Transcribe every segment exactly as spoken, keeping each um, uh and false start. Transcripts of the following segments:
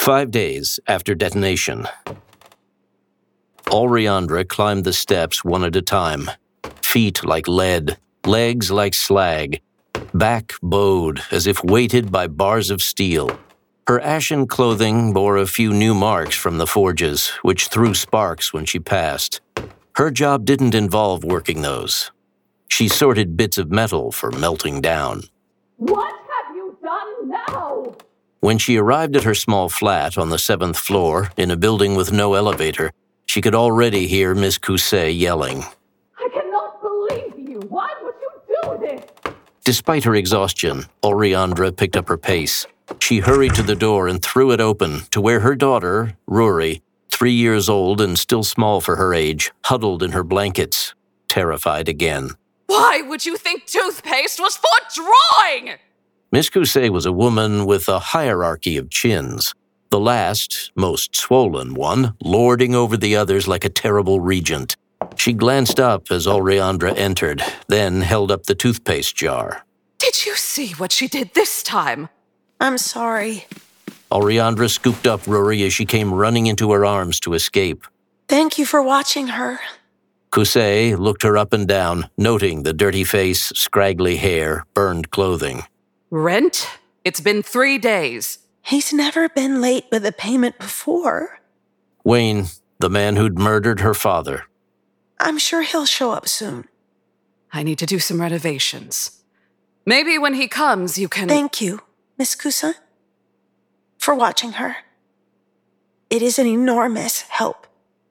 Five days after detonation, Alriandra climbed the steps one at a time, feet like lead, legs like slag, back bowed as if weighted by bars of steel. Her ashen clothing bore a few new marks from the forges, which threw sparks when she passed. Her job didn't involve working those. She sorted bits of metal for melting down. What have you done now? When she arrived at her small flat on the seventh floor, in a building with no elevator, she could already hear Miss Cousset yelling. I cannot believe you. Why would you do this? Despite her exhaustion, Alriandra picked up her pace. She hurried to the door and threw it open to where her daughter, Rory, three years old and still small for her age, huddled in her blankets, terrified again. Why would you think toothpaste was for drawing? Miss Cousset was a woman with a hierarchy of chins, the last, most swollen one, lording over the others like a terrible regent. She glanced up as Alriandra entered, then held up the toothpaste jar. Did you see what she did this time? I'm sorry. Alriandra scooped up Rory as she came running into her arms to escape. Thank you for watching her. Cousset looked her up and down, noting the dirty face, scraggly hair, burned clothing. Rent? It's been three days. He's never been late with a payment before. Wayne, the man who'd murdered her father. I'm sure he'll show up soon. I need to do some renovations. Maybe when he comes, you can... Thank you, Miss Cousset, for watching her. It is an enormous help.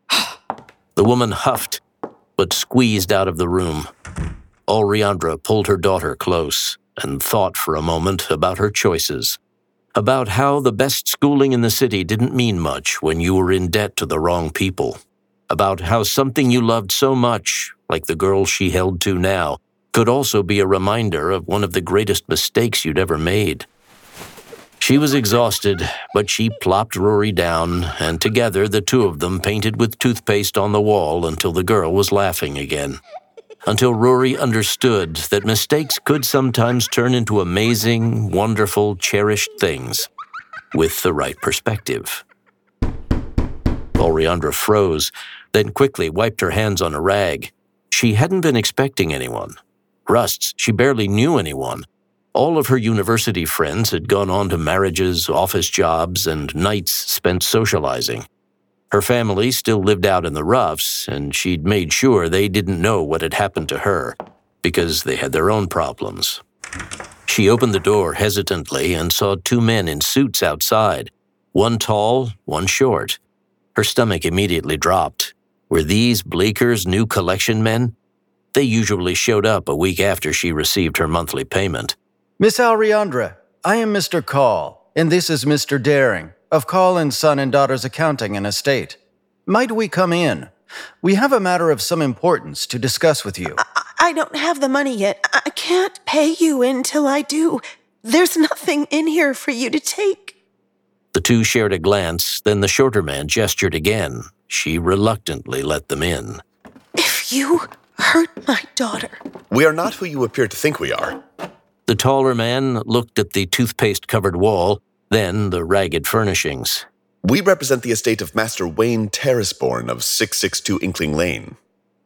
The woman huffed, but squeezed out of the room. Alriandra pulled her daughter close and thought for a moment about her choices, about how the best schooling in the city didn't mean much when you were in debt to the wrong people, about how something you loved so much, like the girl she held to now, could also be a reminder of one of the greatest mistakes you'd ever made. She was exhausted, but she plopped Rory down, and together the two of them painted with toothpaste on the wall until the girl was laughing again. Until Rory understood that mistakes could sometimes turn into amazing, wonderful, cherished things with the right perspective. Alriandra froze, then quickly wiped her hands on a rag. She hadn't been expecting anyone. Rusts, she barely knew anyone. All of her university friends had gone on to marriages, office jobs, and nights spent socializing. Her family still lived out in the roughs, and she'd made sure they didn't know what had happened to her, because they had their own problems. She opened the door hesitantly and saw two men in suits outside, one tall, one short. Her stomach immediately dropped. Were these Bleeker's new collection men? They usually showed up a week after she received her monthly payment. Miss Alriandra, I am Mister Call, and this is Mister Daring, of Call and Son and Daughters Accounting and Estate. Might we come in? We have a matter of some importance to discuss with you. I, I don't have the money yet. I can't pay you until I do. There's nothing in here for you to take. The two shared a glance, then the shorter man gestured again. She reluctantly let them in. If you hurt my daughter... We are not who you appear to think we are. The taller man looked at the toothpaste-covered wall, then the ragged furnishings. We represent the estate of Master Wayne Terraceborn of six six two Inkling Lane.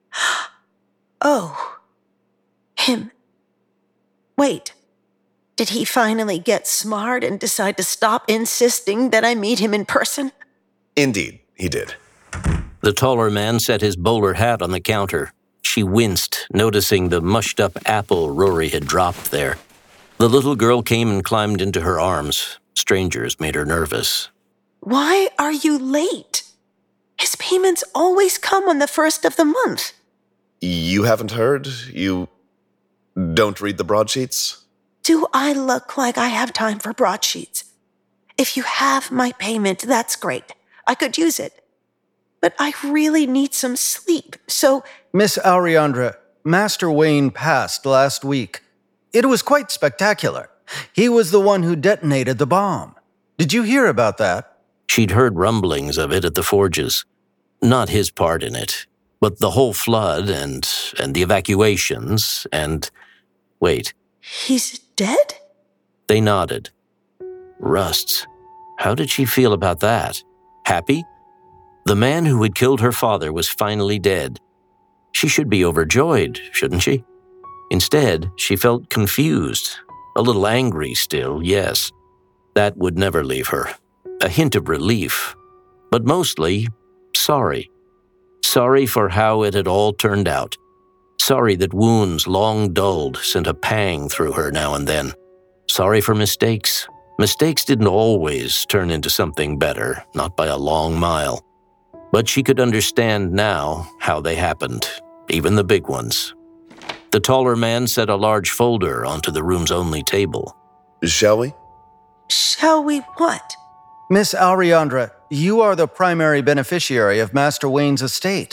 Oh. Him. Wait. Did he finally get smart and decide to stop insisting that I meet him in person? Indeed, he did. The taller man set his bowler hat on the counter. She winced, noticing the mushed-up apple Rory had dropped there. The little girl came and climbed into her arms. Strangers made her nervous. Why are you late? His payments always come on the first of the month. You haven't heard? You don't read the broadsheets? Do I look like I have time for broadsheets? If you have my payment, that's great. I could use it. But I really need some sleep, so... Miss Alriandra, Master Wayne passed last week. It was quite spectacular. He was the one who detonated the bomb. Did you hear about that? She'd heard rumblings of it at the forges. Not his part in it, but the whole flood and, and the evacuations and... Wait. He's dead? They nodded. Rusts. How did she feel about that? Happy? The man who had killed her father was finally dead. She should be overjoyed, shouldn't she? Instead, she felt confused, a little angry still, yes. That would never leave her. A hint of relief, but mostly sorry. Sorry for how it had all turned out. Sorry that wounds long dulled sent a pang through her now and then. Sorry for mistakes. Mistakes didn't always turn into something better, not by a long mile. But she could understand now how they happened, even the big ones. The taller man set a large folder onto the room's only table. Shall we? Shall we what? Miss Ariandra, you are the primary beneficiary of Master Wayne's estate.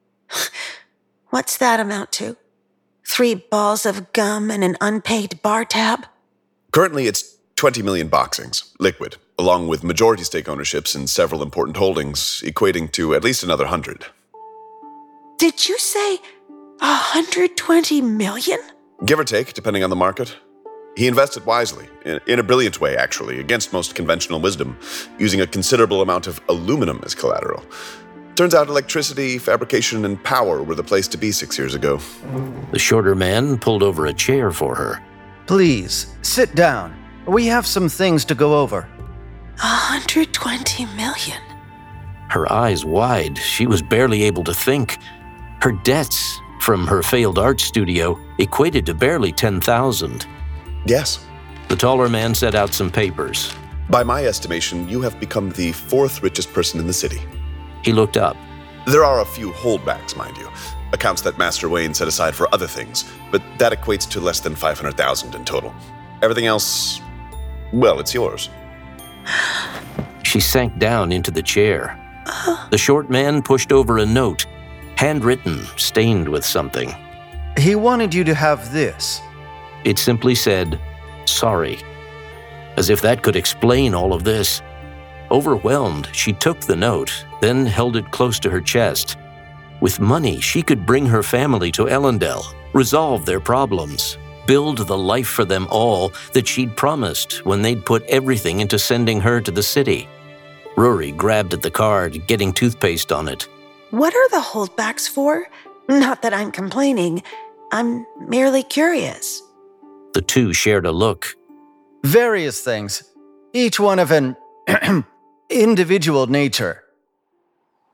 What's that amount to? Three balls of gum and an unpaid bar tab? Currently, it's twenty million boxings, liquid, along with majority stake ownerships in several important holdings, equating to at least another hundred. Did you say one hundred twenty million? Give or take, depending on the market. He invested wisely, in, in a brilliant way, actually, against most conventional wisdom, using a considerable amount of aluminum as collateral. Turns out electricity, fabrication, and power were the place to be six years ago. The shorter man pulled over a chair for her. Please, sit down. We have some things to go over. one hundred twenty million. Her eyes wide, she was barely able to think. Her debts from her failed art studio equated to barely ten thousand. Yes. The taller man set out some papers. By my estimation, you have become the fourth richest person in the city. He looked up. There are a few holdbacks, mind you. Accounts that Master Wayne set aside for other things, but that equates to less than five hundred thousand in total. Everything else, well, it's yours. She sank down into the chair. The short man pushed over a note, handwritten, stained with something. He wanted you to have this. It simply said, sorry. As if that could explain all of this. Overwhelmed, she took the note, then held it close to her chest. With money, she could bring her family to Ellendale, resolve their problems, build the life for them all that she'd promised when they'd put everything into sending her to the city. Rory grabbed at the card, getting toothpaste on it. What are the holdbacks for? Not that I'm complaining. I'm merely curious. The two shared a look. Various things, each one of an individual nature.